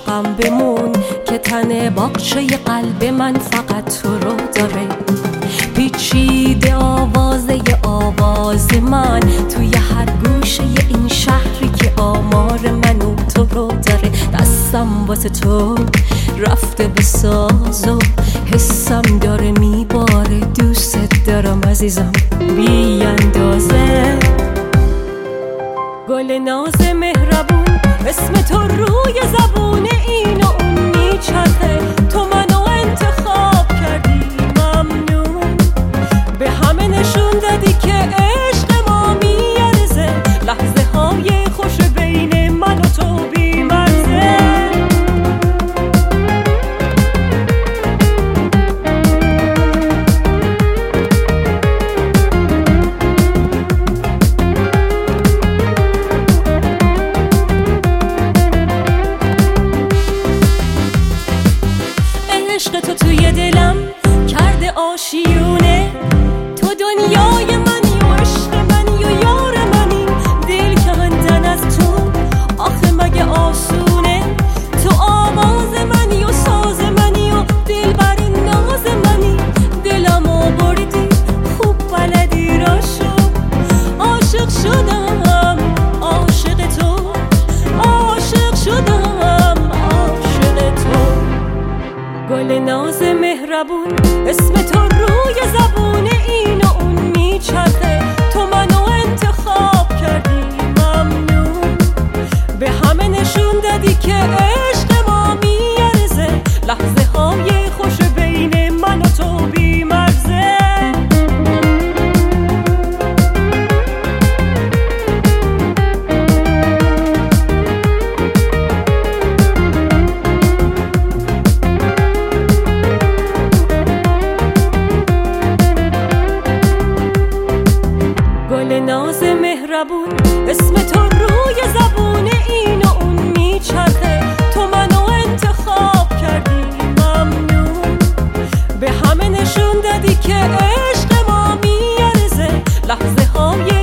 عشقم بمون که تن باغچه قلب من فقط تو رو داره. پیچیده آواز من توی هر گوشه این شهری که آمار منو تو رو داره. دستم واسه تو رفته به ساز و حسم داره میباره. دوست دارم عزیزم بی اندازه. گل ناز مهربون اسم تو روی زبون این و اون میچرخه. تو منو انتخاب کردی ممنون. به همه نشون دادی که عشق ما میارزه. لحظه های خوش بین من و تو بی‌مرزه. عشق تو توی دلم کرده آشیونه. تو دنیای منی و عشق منی و یار منی. دل کندن از تو آخه مگه آسونه. تو آواز منی و ساز منی و دلبر ناز منی. دلمو بردی خوب بلدی را شد. عاشق شدم عاشق تو. عاشق شدم عاشق تو. گل ناز مهربون اسم تو روی زبون این و اون میچرخه. تو منو انتخاب کردی ممنون. به همه نشون دادی که عشق ما میارزه. لحظه های خوش بین من و تو بی‌مرزه. گل ناز مهربون اسم تو روی زبون این و اون میچرخه. تو منو انتخاب کردی ممنون. به همه نشون دادی که عشق ما میارزه. لحظه های